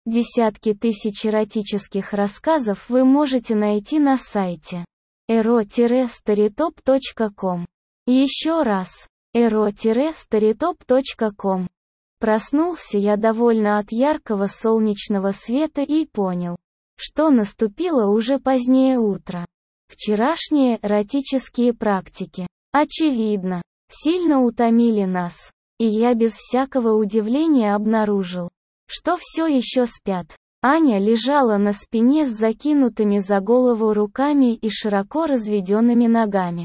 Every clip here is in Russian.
Десятки тысяч эротических рассказов вы можете найти на сайте ero-storytop.com. Еще раз, ero-storytop.com. Проснулся я довольно от яркого солнечного света и понял, что наступило уже позднее утро. Вчерашние эротические практики, очевидно, сильно утомили нас, и я без всякого удивления обнаружил, что все еще спят. Аня лежала на спине с закинутыми за голову руками и широко разведенными ногами.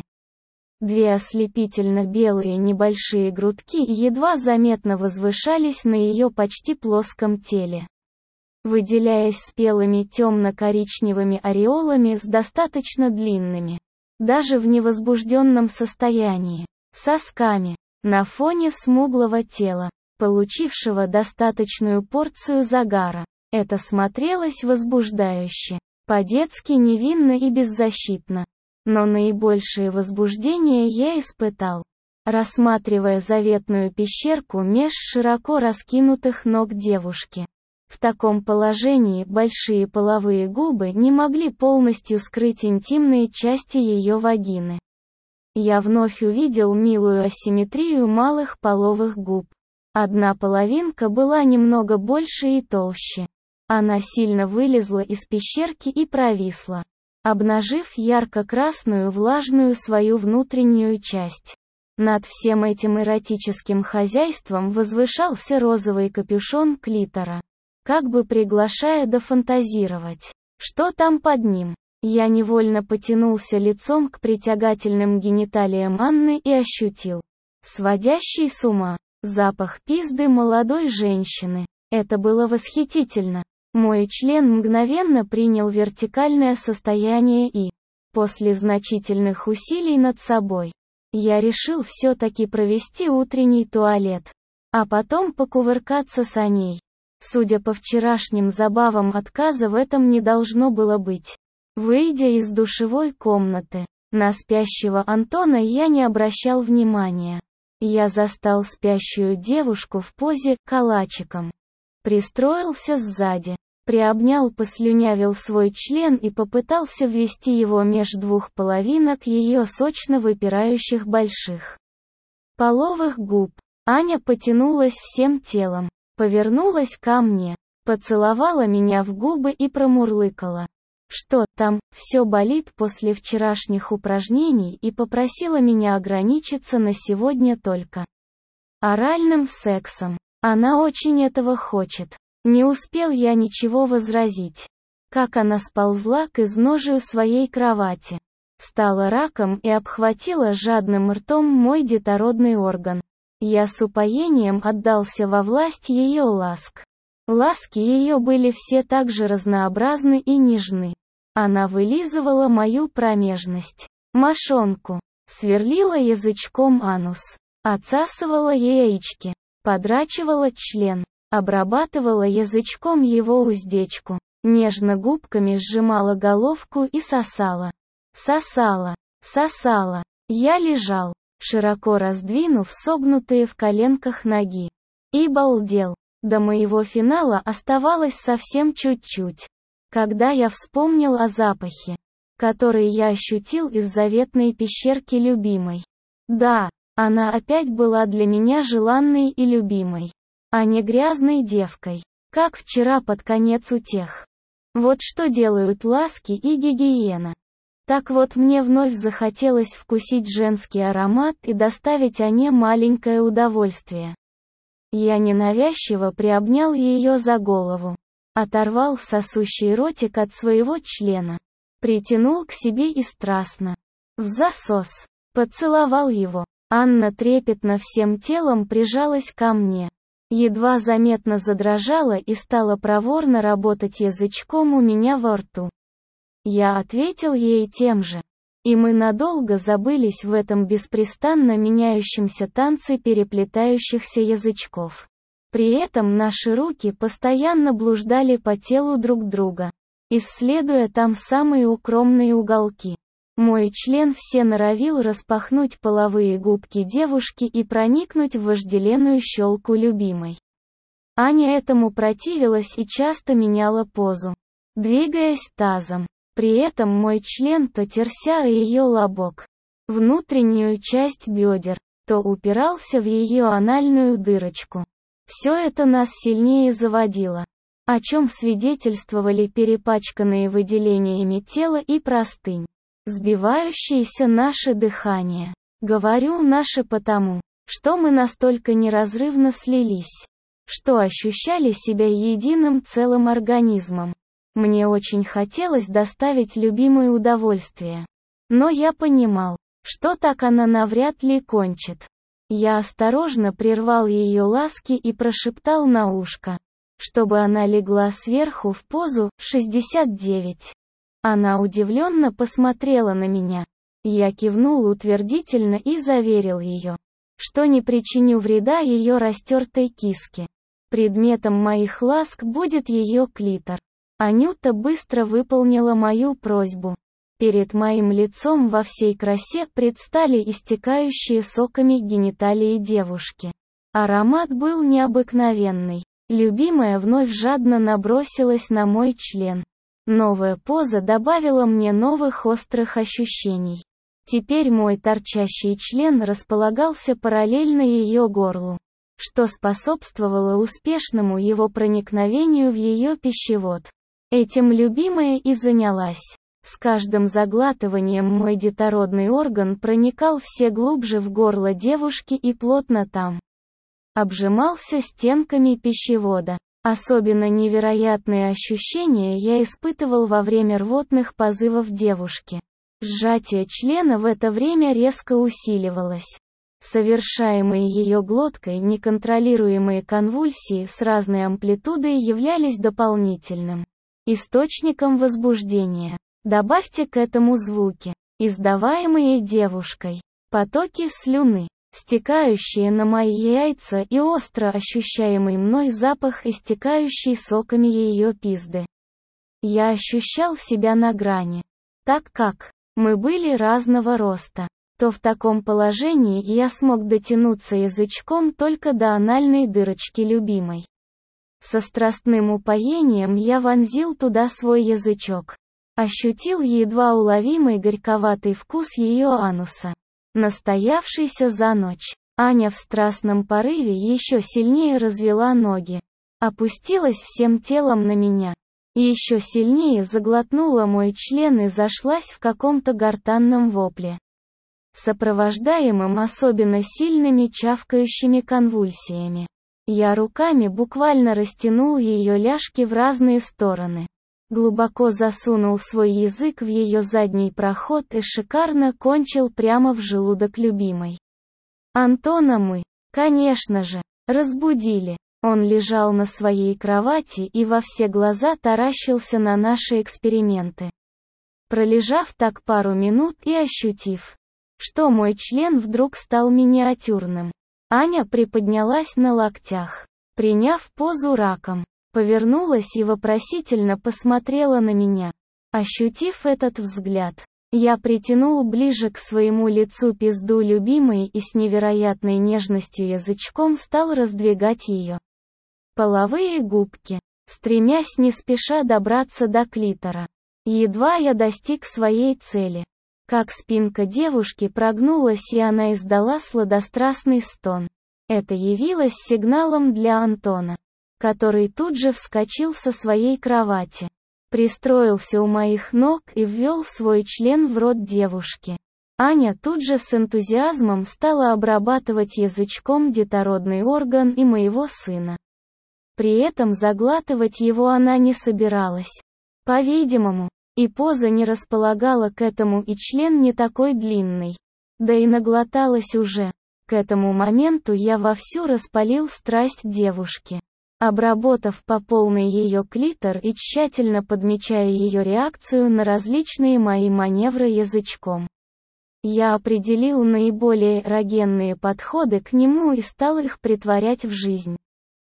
Две ослепительно белые небольшие грудки едва заметно возвышались на ее почти плоском теле, выделяясь спелыми темно-коричневыми ореолами с достаточно длинными, даже в невозбужденном состоянии, сосками, на фоне смуглого тела, получившего достаточную порцию загара. Это смотрелось возбуждающе, по-детски невинно и беззащитно. Но наибольшее возбуждение я испытал, рассматривая заветную пещерку меж широко раскинутых ног девушки. В таком положении большие половые губы не могли полностью скрыть интимные части ее вагины. Я вновь увидел милую асимметрию малых половых губ. Одна половинка была немного больше и толще. Она сильно вылезла из пещерки и провисла, обнажив ярко-красную влажную свою внутреннюю часть. Над всем этим эротическим хозяйством возвышался розовый капюшон клитора, как бы приглашая дофантазировать, что там под ним. Я невольно потянулся лицом к притягательным гениталиям Анны и ощутил сводящий с ума запах пизды молодой женщины. Это было восхитительно. Мой член мгновенно принял вертикальное состояние и, после значительных усилий над собой, я решил все-таки провести утренний туалет, а потом покувыркаться с Аней. Судя по вчерашним забавам, отказа в этом не должно было быть. Выйдя из душевой комнаты, на спящего Антона я не обращал внимания. Я застал спящую девушку в позе калачиком. Пристроился сзади, приобнял, послюнявил свой член и попытался ввести его меж двух половинок ее сочно выпирающих больших половых губ. Аня потянулась всем телом, повернулась ко мне, поцеловала меня в губы и промурлыкала, что там, все болит после вчерашних упражнений, и попросила меня ограничиться на сегодня только оральным сексом. Она очень этого хочет. Не успел я ничего возразить, как она сползла к изножию своей кровати, стала раком и обхватила жадным ртом мой детородный орган. Я с упоением отдался во власть ее ласк. Ласки ее были все так же разнообразны и нежны. Она вылизывала мою промежность, мошонку, сверлила язычком анус, отсасывала яички, подрачивала член, обрабатывала язычком его уздечку, нежно губками сжимала головку и сосала. Сосала, сосала. Я лежал, широко раздвинув согнутые в коленках ноги, и балдел. До моего финала оставалось совсем чуть-чуть, когда я вспомнил о запахе, который я ощутил из заветной пещерки любимой. Да, она опять была для меня желанной и любимой, а не грязной девкой, как вчера под конец утех. Вот что делают ласки и гигиена. Так вот, мне вновь захотелось вкусить женский аромат и доставить Ане маленькое удовольствие. Я ненавязчиво приобнял ее за голову, оторвал сосущий ротик от своего члена, притянул к себе и страстно, в засос, поцеловал его. Анна трепетно всем телом прижалась ко мне, едва заметно задрожала и стала проворно работать язычком у меня во рту. Я ответил ей тем же, и мы надолго забылись в этом беспрестанно меняющемся танце переплетающихся язычков. При этом наши руки постоянно блуждали по телу друг друга, исследуя там самые укромные уголки. Мой член все норовил распахнуть половые губки девушки и проникнуть в вожделенную щелку любимой. Аня этому противилась и часто меняла позу, двигаясь тазом. При этом мой член то терся о ее лобок, внутреннюю часть бедер, то упирался в ее анальную дырочку. Все это нас сильнее заводило, о чем свидетельствовали перепачканные выделениями тела и простынь, сбивающиеся наше дыхание. Говорю «наше» потому, что мы настолько неразрывно слились, что ощущали себя единым целым организмом. Мне очень хотелось доставить любимое удовольствие. Но я понимал, что так она навряд ли кончит. Я осторожно прервал ее ласки и прошептал на ушко, чтобы она легла сверху в позу 69. Она удивленно посмотрела на меня. Я кивнул утвердительно и заверил ее, что не причиню вреда ее растертой киске. Предметом моих ласк будет ее клитор. Анюта быстро выполнила мою просьбу. Перед моим лицом во всей красе предстали истекающие соками гениталии девушки. Аромат был необыкновенный. Любимая вновь жадно набросилась на мой член. Новая поза добавила мне новых острых ощущений. Теперь мой торчащий член располагался параллельно ее горлу, что способствовало успешному его проникновению в ее пищевод. Этим любимая и занялась. С каждым заглатыванием мой детородный орган проникал все глубже в горло девушки и плотно там обжимался стенками пищевода. Особенно невероятные ощущения я испытывал во время рвотных позывов девушки. Сжатие члена в это время резко усиливалось. Совершаемые ее глоткой неконтролируемые конвульсии с разной амплитудой являлись дополнительным источником возбуждения. Добавьте к этому звуки, издаваемые девушкой, потоки слюны, стекающие на мои яйца и остро ощущаемый мной запах истекающий соками ее пизды. Я ощущал себя на грани. Так как мы были разного роста, то в таком положении я смог дотянуться язычком только до анальной дырочки любимой. Со страстным упоением я вонзил туда свой язычок. Ощутил едва уловимый горьковатый вкус ее ануса, настоявшийся за ночь. Аня в страстном порыве еще сильнее развела ноги, опустилась всем телом на меня, и еще сильнее заглотнула мой член и зашлась в каком-то гортанном вопле, сопровождаемым особенно сильными чавкающими конвульсиями. Я руками буквально растянул ее ляжки в разные стороны. Глубоко засунул свой язык в ее задний проход и шикарно кончил прямо в желудок любимой. Антона мы, конечно же, разбудили. Он лежал на своей кровати и во все глаза таращился на наши эксперименты. Пролежав так пару минут и ощутив, что мой член вдруг стал миниатюрным, Аня приподнялась на локтях, приняв позу раком, повернулась и вопросительно посмотрела на меня. Ощутив этот взгляд, я притянул ближе к своему лицу пизду любимой и с невероятной нежностью язычком стал раздвигать ее половые губки, стремясь не спеша добраться до клитора. Едва я достиг своей цели, как спинка девушки прогнулась и она издала сладострастный стон. Это явилось сигналом для Антона, который тут же вскочил со своей кровати, пристроился у моих ног и ввел свой член в рот девушки. Аня тут же с энтузиазмом стала обрабатывать язычком детородный орган и моего сына. При этом заглатывать его она не собиралась. По-видимому, и поза не располагала к этому, и член не такой длинный. Да и наглоталась уже. К этому моменту я вовсю распалил страсть девушки, обработав по полной ее клитор и тщательно подмечая ее реакцию на различные мои маневры язычком. Я определил наиболее эрогенные подходы к нему и стал их претворять в жизнь.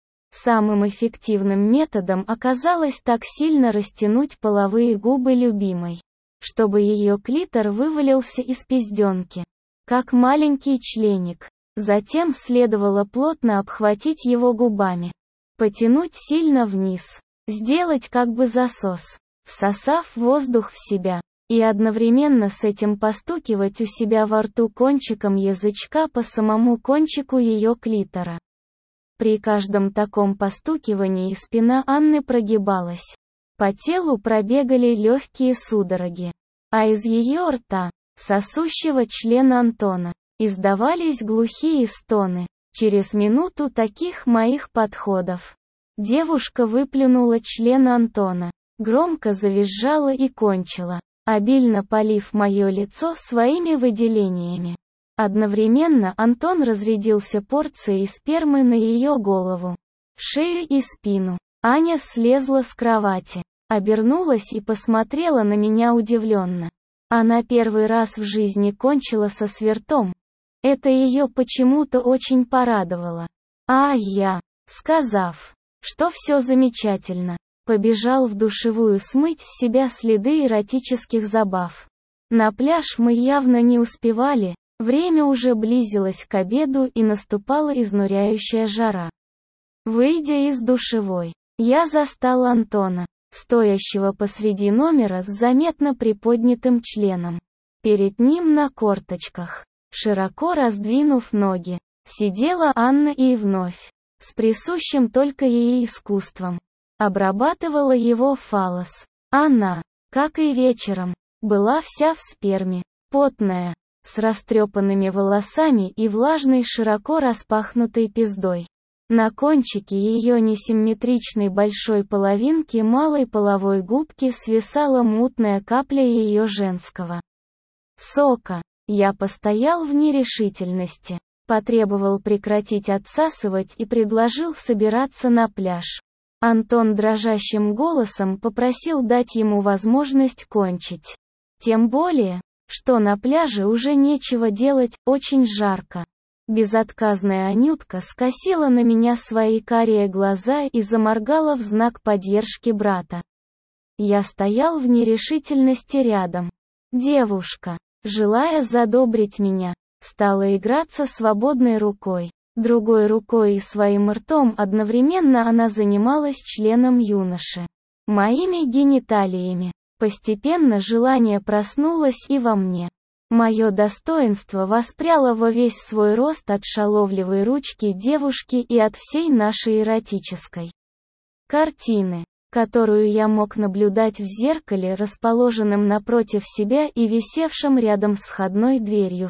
Самым эффективным методом оказалось так сильно растянуть половые губы любимой, чтобы ее клитор вывалился из пизденки, как маленький членик. Затем следовало плотно обхватить его губами, потянуть сильно вниз, сделать как бы засос, всосав воздух в себя, и одновременно с этим постукивать у себя во рту кончиком язычка по самому кончику ее клитора. При каждом таком постукивании спина Анны прогибалась. По телу пробегали легкие судороги. А из ее рта, сосущего члена Антона, издавались глухие стоны. Через минуту таких моих подходов девушка выплюнула член Антона, громко завизжала и кончила, обильно полив мое лицо своими выделениями. Одновременно Антон разрядился порцией спермы на ее голову, шею и спину. Аня слезла с кровати, обернулась и посмотрела на меня удивленно. Она первый раз в жизни кончила со свертом. Это ее почему-то очень порадовало. А я, сказав, что все замечательно, побежал в душевую смыть с себя следы эротических забав. На пляж мы явно не успевали, время уже близилось к обеду и наступала изнуряющая жара. Выйдя из душевой, я застал Антона, стоящего посреди номера с заметно приподнятым членом. Перед ним на корточках, широко раздвинув ноги, сидела Анна и вновь, с присущим только ей искусством, обрабатывала его фаллос. Она, как и вечером, была вся в сперме, потная, с растрепанными волосами и влажной широко распахнутой пиздой. На кончике ее несимметричной большой половинки малой половой губки свисала мутная капля ее женского сока. Я постоял в нерешительности, потребовал прекратить отсасывать и предложил собираться на пляж. Антон дрожащим голосом попросил дать ему возможность кончить. Тем более, что на пляже уже нечего делать, очень жарко. Безотказная Анютка скосила на меня свои карие глаза и заморгала в знак поддержки брата. Я стоял в нерешительности рядом. Девушка, желая задобрить меня, стала играться свободной рукой. Другой рукой и своим ртом одновременно она занималась членом юноши. Моими гениталиями. Постепенно желание проснулось и во мне. Мое достоинство воспряло во весь свой рост от шаловливой ручки девушки и от всей нашей эротической картины, которую я мог наблюдать в зеркале, расположенном напротив себя и висевшем рядом с входной дверью.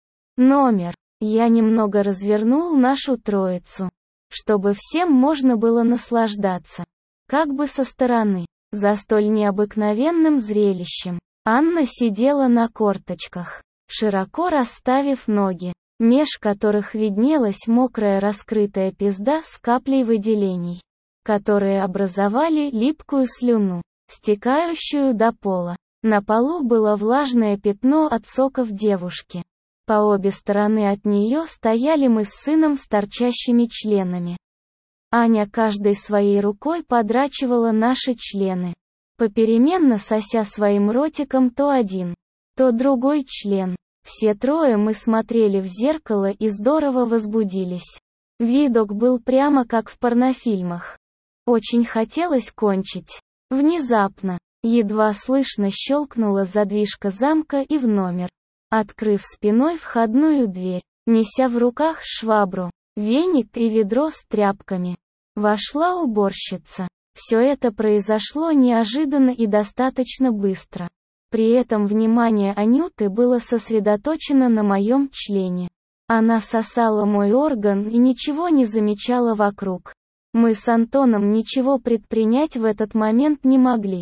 Номер. Я немного развернул нашу троицу, чтобы всем можно было наслаждаться, как бы со стороны, за столь необыкновенным зрелищем. Анна сидела на корточках, широко расставив ноги, меж которых виднелась мокрая раскрытая пизда с каплей выделений, которые образовали липкую слюну, стекающую до пола. На полу было влажное пятно от соков девушки. По обе стороны от нее стояли мы с сыном с торчащими членами. Аня каждой своей рукой подрачивала наши члены, попеременно сося своим ротиком то один, то другой член. Все трое мы смотрели в зеркало и здорово возбудились. Видок был прямо как в порнофильмах. Очень хотелось кончить. Внезапно, едва слышно щелкнула задвижка замка и в номер, открыв спиной входную дверь, неся в руках швабру, веник и ведро с тряпками, вошла уборщица. Все это произошло неожиданно и достаточно быстро. При этом внимание Анюты было сосредоточено на моем члене. Она сосала мой орган и ничего не замечала вокруг. Мы с Антоном ничего предпринять в этот момент не могли.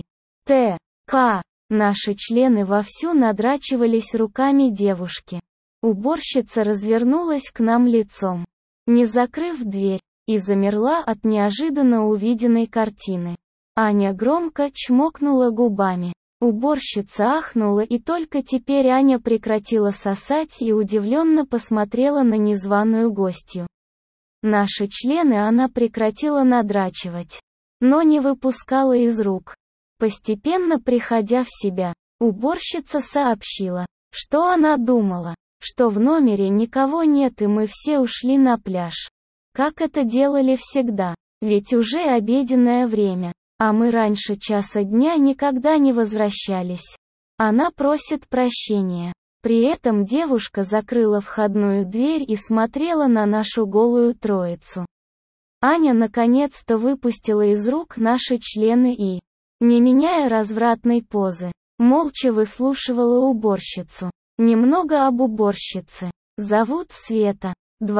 Наши члены вовсю надрачивались руками девушки. Уборщица развернулась к нам лицом, не закрыв дверь, и замерла от неожиданно увиденной картины. Аня громко чмокнула губами. Уборщица ахнула, и только теперь Аня прекратила сосать и удивленно посмотрела на незваную гостью. Наши члены она прекратила надрачивать, но не выпускала из рук. Постепенно приходя в себя, уборщица сообщила, что она думала, что в номере никого нет и мы все ушли на пляж, как это делали всегда. Ведь уже обеденное время, а мы раньше часа дня никогда не возвращались. Она просит прощения. При этом девушка закрыла входную дверь и смотрела на нашу голую троицу. Аня наконец-то выпустила из рук наши члены и, не меняя развратной позы, молча выслушивала уборщицу. Немного об уборщице. Зовут Света.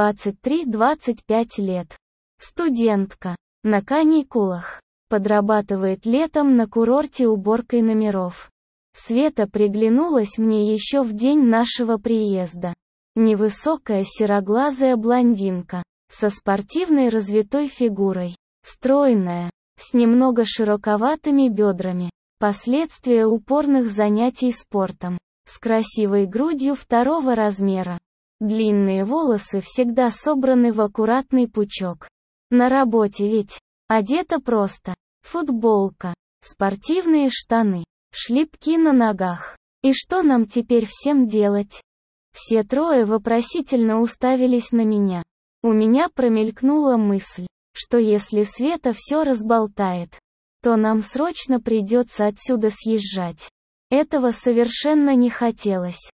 23-25 лет. Студентка. На каникулах. Подрабатывает летом на курорте уборкой номеров. Света приглянулась мне еще в день нашего приезда. Невысокая сероглазая блондинка. Со спортивной развитой фигурой. Стройная. С немного широковатыми бедрами. Последствия упорных занятий спортом. С красивой грудью 2-го размера. Длинные волосы всегда собраны в аккуратный пучок. На работе ведь. Одета просто. Футболка. Спортивные штаны. Шлепки на ногах. И что нам теперь всем делать? Все трое вопросительно уставились на меня. У меня промелькнула мысль, что если Света все разболтает, то нам срочно придется отсюда съезжать. Этого совершенно не хотелось.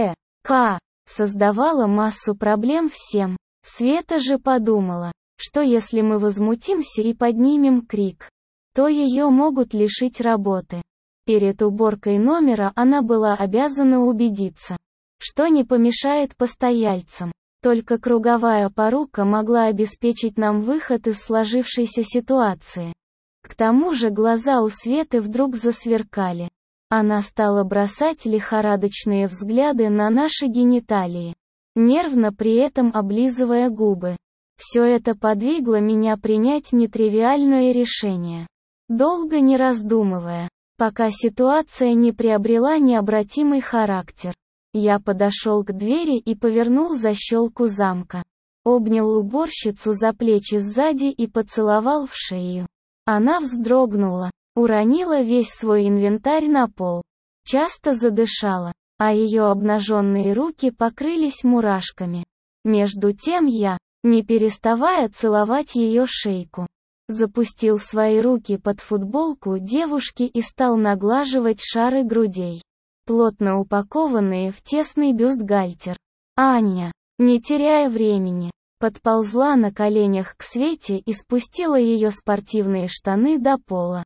Т.К. создавала массу проблем всем. Света же подумала, что если мы возмутимся и поднимем крик, то ее могут лишить работы. Перед уборкой номера она была обязана убедиться, что не помешает постояльцам. Только круговая порука могла обеспечить нам выход из сложившейся ситуации. К тому же глаза у Светы вдруг засверкали. Она стала бросать лихорадочные взгляды на наши гениталии, нервно при этом облизывая губы. Все это подвигло меня принять нетривиальное решение. Долго не раздумывая, пока ситуация не приобрела необратимый характер. Я подошел к двери и повернул защелку замка. Обнял уборщицу за плечи сзади и поцеловал в шею. Она вздрогнула, уронила весь свой инвентарь на пол. Часто задышала, а ее обнаженные руки покрылись мурашками. Между тем я, не переставая целовать ее шейку, запустил свои руки под футболку девушки и стал наглаживать шары грудей, плотно упакованные в тесный бюстгальтер. Аня, не теряя времени, подползла на коленях к Свете и спустила ее спортивные штаны до пола.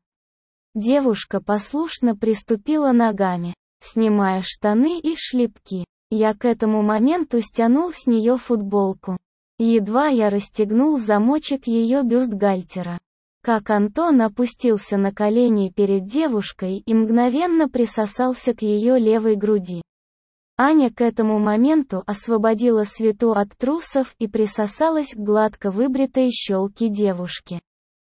Девушка послушно приступила ногами, снимая штаны и шлепки. Я к этому моменту стянул с нее футболку. Едва я расстегнул замочек ее бюстгальтера, как Антон опустился на колени перед девушкой и мгновенно присосался к ее левой груди. Аня к этому моменту освободила Свету от трусов и присосалась к гладко выбритой щелке девушки.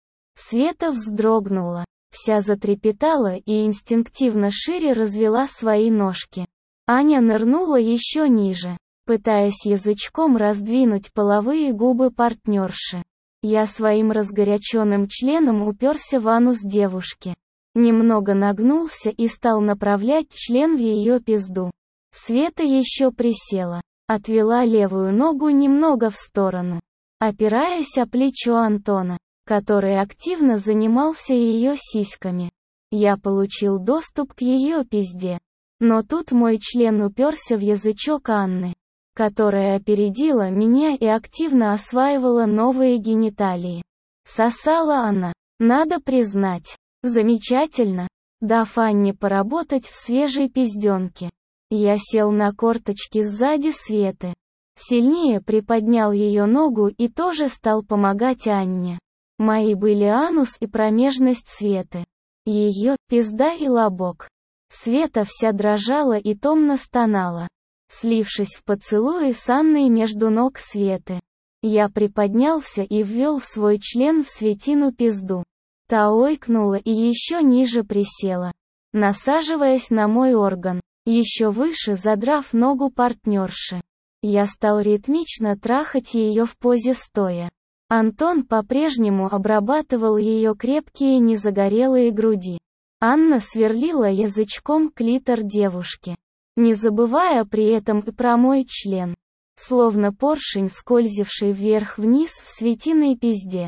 Света вздрогнула, вся затрепетала и инстинктивно шире развела свои ножки. Аня нырнула еще ниже, пытаясь язычком раздвинуть половые губы партнерши. Я своим разгоряченным членом уперся в анус девушки. Немного нагнулся и стал направлять член в ее пизду. Света еще присела, отвела левую ногу немного в сторону, опираясь о плечо Антона, который активно занимался ее сиськами. Я получил доступ к ее пизде. Но тут мой член уперся в язычок Анны, которая опередила меня и активно осваивала новые гениталии. Сосала она, надо признать, замечательно, дав Анне поработать в свежей пизденке. Я сел на корточки сзади Светы, сильнее приподнял ее ногу и тоже стал помогать Анне. Мои были анус и промежность Светы, ее пизда и лобок. Света вся дрожала и томно стонала, слившись в поцелуи с Анной между ног Светы. Я приподнялся и ввел свой член в Светину пизду. Та ойкнула и еще ниже присела, насаживаясь на мой орган, еще выше задрав ногу партнерши. Я стал ритмично трахать ее в позе стоя. Антон по-прежнему обрабатывал ее крепкие незагорелые груди. Анна сверлила язычком клитор девушки, не забывая при этом и про мой член, словно поршень, скользивший вверх-вниз в Светиной пизде.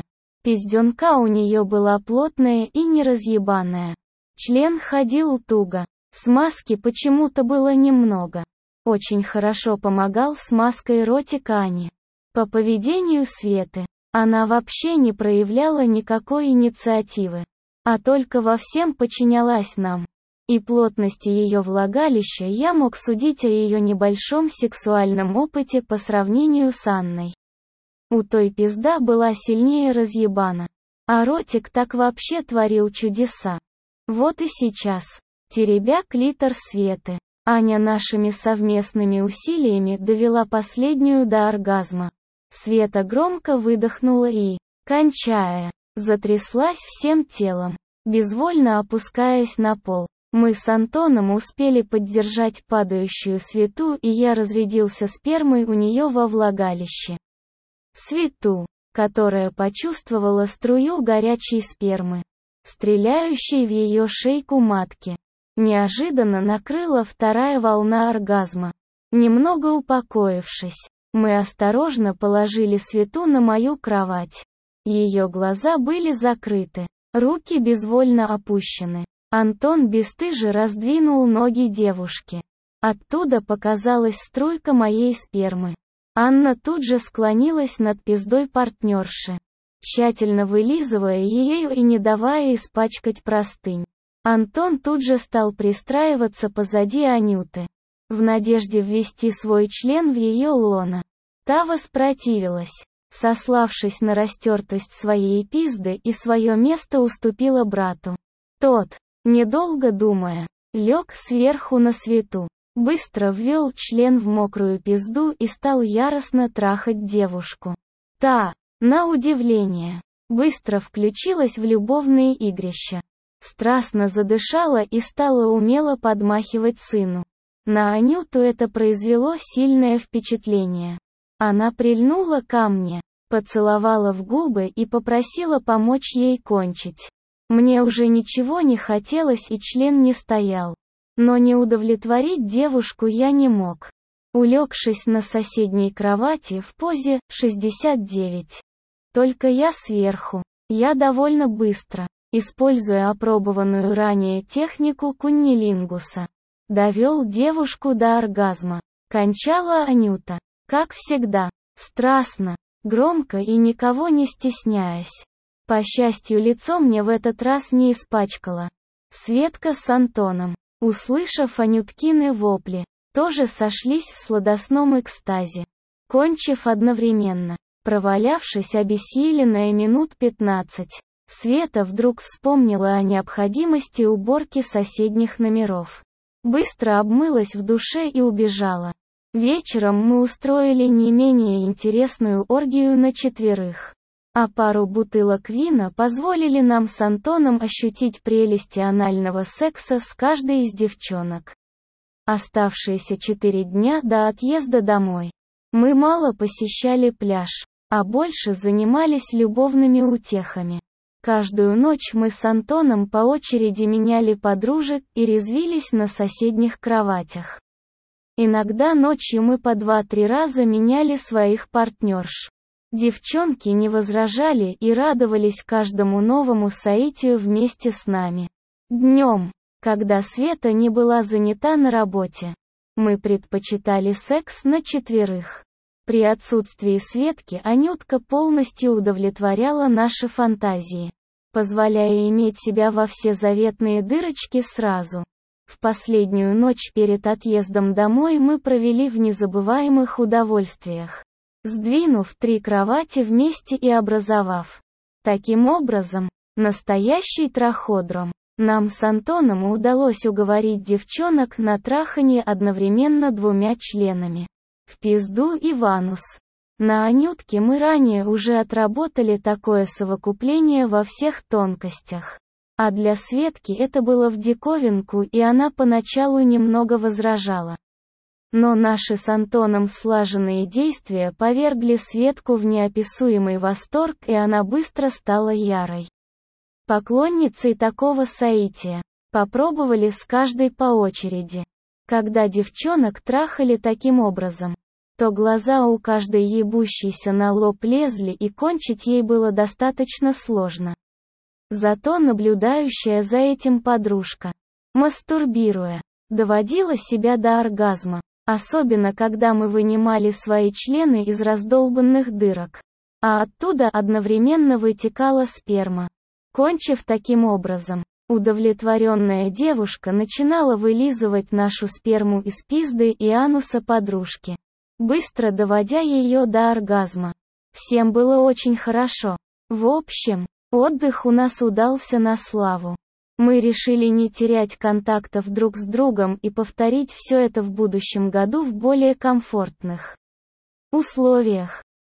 Пизденка у нее была плотная и неразъебанная. Член ходил туго. Смазки почему-то было немного. Очень хорошо помогал смазкой ротик Ани. По поведению Светы, она вообще не проявляла никакой инициативы, а только во всем подчинялась нам. И плотности ее влагалища я мог судить о ее небольшом сексуальном опыте по сравнению с Анной. У той пизда была сильнее разъебана, а ротик так вообще творил чудеса. Вот и сейчас, теребя клитор Светы, Аня нашими совместными усилиями довела последнюю до оргазма. Света громко выдохнула и, кончая, затряслась всем телом, безвольно опускаясь на пол. Мы с Антоном успели поддержать падающую Свету, и я разрядился спермой у нее во влагалище. Свету, которая почувствовала струю горячей спермы, стреляющей в ее шейку матки, неожиданно накрыла вторая волна оргазма. Немного упокоившись, мы осторожно положили Свету на мою кровать. Ее глаза были закрыты, руки безвольно опущены. Антон бесстыже раздвинул ноги девушки. Оттуда показалась струйка моей спермы. Анна тут же склонилась над пиздой партнерши, тщательно вылизывая ее и не давая испачкать простынь. Антон тут же стал пристраиваться позади Анюты, в надежде ввести свой член в ее лоно. Та воспротивилась, сославшись на растертость своей пизды, и свое место уступила брату. Тот, недолго думая, лег сверху на Свету, быстро ввел член в мокрую пизду и стал яростно трахать девушку. Та, на удивление, быстро включилась в любовные игрища. Страстно задышала и стала умело подмахивать сыну. На Анюту это произвело сильное впечатление. Она прильнула ко мне, поцеловала в губы и попросила помочь ей кончить. Мне уже ничего не хотелось и член не стоял. Но не удовлетворить девушку я не мог. Улегшись на соседней кровати в позе 69. Только я сверху. Я довольно быстро, используя опробованную ранее технику куннилингуса, довел девушку до оргазма. Кончала Анюта, как всегда, страстно, громко и никого не стесняясь. По счастью, лицо мне в этот раз не испачкало. Светка с Антоном, услышав Анюткины вопли, тоже сошлись в сладостном экстазе, кончив одновременно. Провалявшись обессиленная минут 15, Света вдруг вспомнила о необходимости уборки соседних номеров. Быстро обмылась в душе и убежала. Вечером мы устроили не менее интересную оргию на 4, а пару бутылок вина позволили нам с Антоном ощутить прелести анального секса с каждой из девчонок. Оставшиеся 4 дня до отъезда домой мы мало посещали пляж, а больше занимались любовными утехами. Каждую ночь мы с Антоном по очереди меняли подружек и резвились на соседних кроватях. Иногда ночью мы по 2-3 раза меняли своих партнерш. Девчонки не возражали и радовались каждому новому соитию вместе с нами. Днем, когда Света не была занята на работе, мы предпочитали секс на 4. При отсутствии Светки Анютка полностью удовлетворяла наши фантазии, позволяя иметь себя во все заветные дырочки сразу. В последнюю ночь перед отъездом домой мы провели в незабываемых удовольствиях, сдвинув 3 кровати вместе и образовав, таким образом, настоящий траходром. Нам с Антоном удалось уговорить девчонок на трахание одновременно 2 членами. В пизду и в анус. На Анютке мы ранее уже отработали такое совокупление во всех тонкостях. А для Светки это было в диковинку, и она поначалу немного возражала. Но наши с Антоном слаженные действия повергли Светку в неописуемый восторг, и она быстро стала ярой поклонницей такого соития. Попробовали с каждой по очереди. Когда девчонок трахали таким образом, то глаза у каждой ебущейся на лоб лезли и кончить ей было достаточно сложно. Зато наблюдающая за этим подружка, мастурбируя, доводила себя до оргазма, особенно когда мы вынимали свои члены из раздолбанных дырок, а оттуда одновременно вытекала сперма. Кончив таким образом, удовлетворенная девушка начинала вылизывать нашу сперму из пизды и ануса подружки, быстро доводя ее до оргазма. Всем было очень хорошо. В общем, отдых у нас удался на славу. Мы решили не терять контактов друг с другом и повторить все это в будущем году в более комфортных условиях.